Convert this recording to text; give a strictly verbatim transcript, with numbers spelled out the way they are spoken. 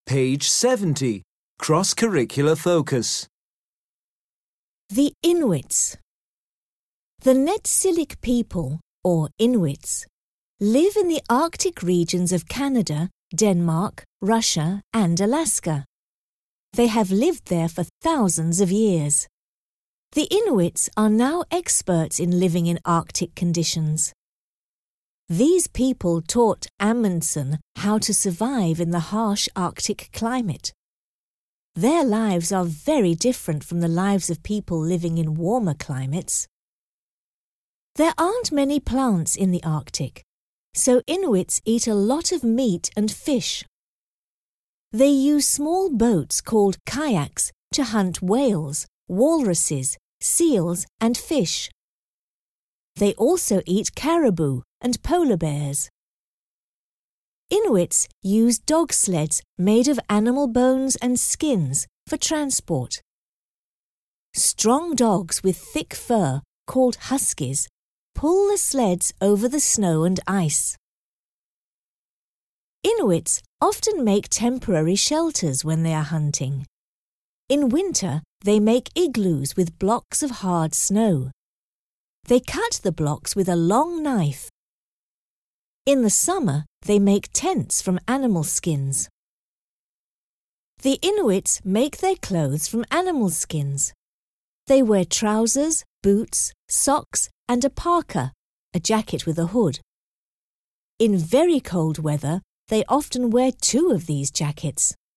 Page seventy. Cross-curricular focus. The Inuits. The Netsilik people, or Inuits, live in the Arctic regions of Canada, Denmark, Russia, and Alaska. They have lived there for thousands of years. The Inuits are now experts in living in Arctic conditions. These people taught Amundsen how to survive in the harsh Arctic climate. Their lives are very different from the lives of people living in warmer climates. There aren't many plants in the Arctic, so Inuits eat a lot of meat and fish. They use small boats called kayaks to hunt whales, walruses, seals, and fish. They also eat caribou and polar bears. Inuits use dog sleds made of animal bones and skins for transport. Strong dogs with thick fur, called huskies, pull the sleds over the snow and ice. Inuits often make temporary shelters when they are hunting. In winter, they make igloos with blocks of hard snow. They cut the blocks with a long knife. In the summer, they make tents from animal skins. The Inuits make their clothes from animal skins. They wear trousers, boots, socks, and a parka, a jacket with a hood. In very cold weather, they often wear two of these jackets.